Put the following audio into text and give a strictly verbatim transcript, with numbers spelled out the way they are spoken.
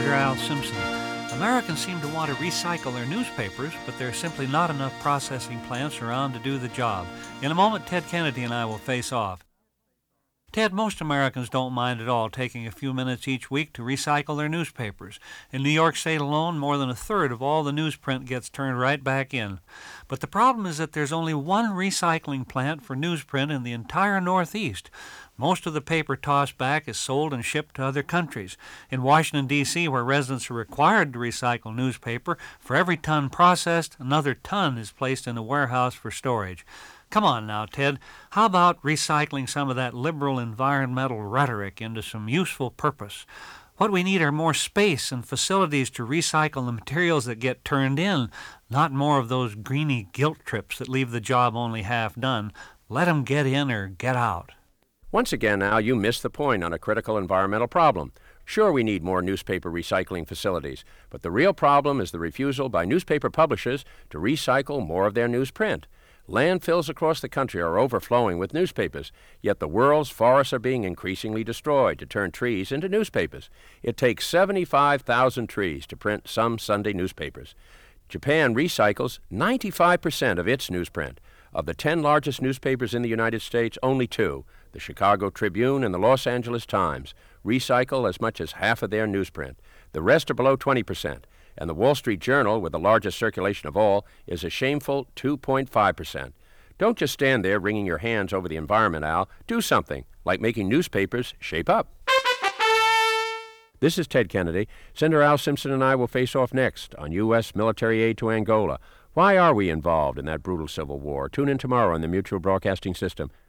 Senator Al Simpson. Americans seem to want to recycle their newspapers, but there's simply not enough processing plants around to do the job. In a moment, Ted Kennedy and I will face off. Ted, most Americans don't mind at all taking a few minutes each week to recycle their newspapers. In New York State alone, more than a third of all the newsprint gets turned right back in. But the problem is that there's only one recycling plant for newsprint in the entire Northeast. Most of the paper tossed back is sold and shipped to other countries. In Washington, D C, where residents are required to recycle newspaper, for every ton processed, another ton is placed in a warehouse for storage. Come on now, Ted. How about recycling some of that liberal environmental rhetoric into some useful purpose? What we need are more space and facilities to recycle the materials that get turned in, not more of those greeny guilt trips that leave the job only half done. Let 'em get in or get out. Once again, Al, you missed the point on a critical environmental problem. Sure, we need more newspaper recycling facilities, but the real problem is the refusal by newspaper publishers to recycle more of their newsprint. Landfills across the country are overflowing with newspapers, yet the world's forests are being increasingly destroyed to turn trees into newspapers. It takes seventy-five thousand trees to print some Sunday newspapers. Japan recycles ninety-five percent of its newsprint. Of the ten largest newspapers in the United States, only two, the Chicago Tribune and the Los Angeles Times, recycle as much as half of their newsprint. The rest are below twenty percent. And the Wall Street Journal, with the largest circulation of all, is a shameful two point five percent. Don't just stand there wringing your hands over the environment, Al. Do something, like making newspapers shape up. This is Ted Kennedy. Senator Al Simpson and I will face off next on U S military aid to Angola. Why are we involved in that brutal civil war? Tune in tomorrow on the Mutual Broadcasting System.